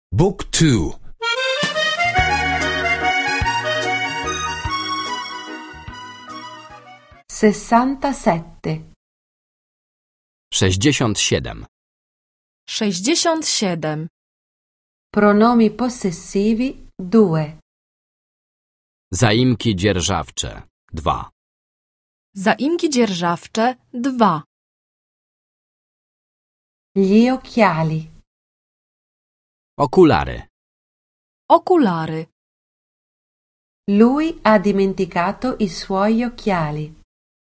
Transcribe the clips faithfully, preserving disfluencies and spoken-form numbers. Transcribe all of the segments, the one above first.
Book two. sessantasette. sześćdziesiąt siedem. sześćdziesiąt siedem. Pronomi possessivi due. Zaimki dzierżawcze dwa. Zaimki dzierżawcze dwa. Gli occhiali. Okulary. Okulary. Lui ha dimenticato i suoi occhiali.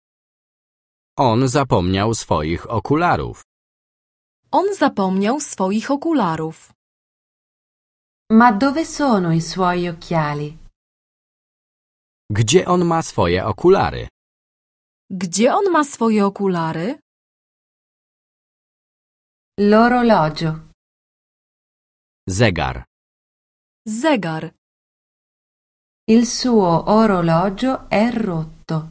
On zapomniał swoich okularów. On zapomniał swoich okularów. Ma dove sono i suoi occhiali? Gdzie on ma swoje okulary? Gdzie on ma swoje okulary? L'orologio. Zegar. Zegar. Il suo orologio è rotto.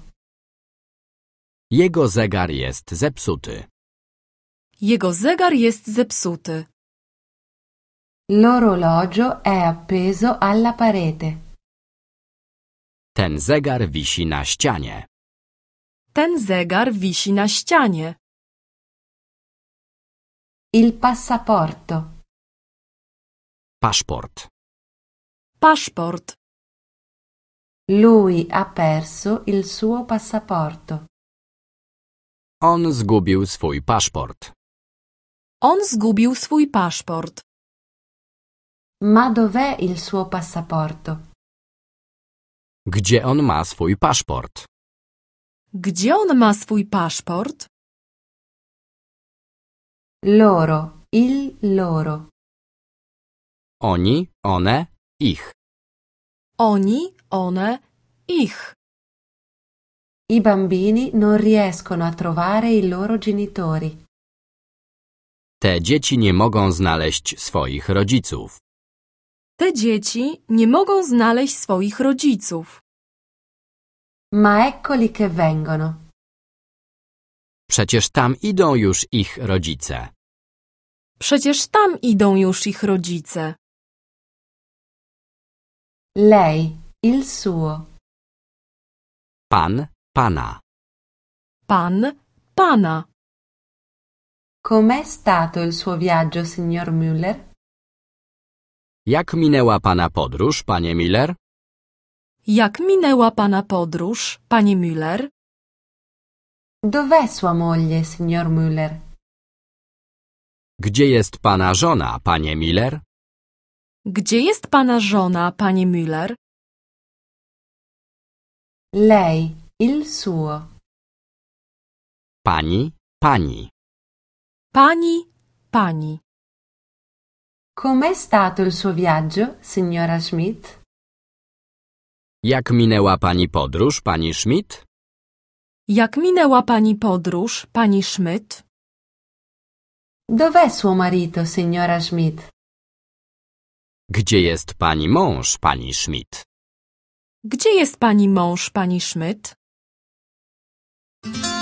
Jego zegar jest zepsuty. Jego zegar jest zepsuty. L'orologio è appeso alla parete. Ten zegar wisi na ścianie. Ten zegar wisi na ścianie. Il passaporto. Paszport. Paszport. Lui ha perso il suo passaporto. On zgubił swój paszport. On zgubił swój paszport. Ma dov'è il suo passaporto? Gdzie on ma swój paszport? Gdzie on ma swój paszport? Loro, il loro. Oni, one, ich. Oni, one, ich. I bambini non riescono a trovare i loro genitori. Te dzieci nie mogą znaleźć swoich rodziców. Te dzieci nie mogą znaleźć swoich rodziców. Ma eccoli che vengono. Przecież tam idą już ich rodzice. Przecież tam idą już ich rodzice. Lei, il suo. Pan, pana. Pan, pana. Com'è stato il suo viaggio, signor Müller? Jak minęła pana podróż, panie Miller? Jak minęła pana podróż, panie Müller? Dov'è sua moglie, signor Müller? Gdzie jest pana żona, panie Miller? Gdzie jest pana żona, panie Müller? Lei, il suo. Pani, pani. Pani, pani. Com'è stato il suo viaggio, signora Schmidt? Jak minęła pani podróż, pani Schmidt? Jak minęła pani podróż, pani Schmidt? Dov'è suo marito, signora Schmidt? Gdzie jest pani mąż, pani Schmidt? Gdzie jest pani mąż, pani Schmidt?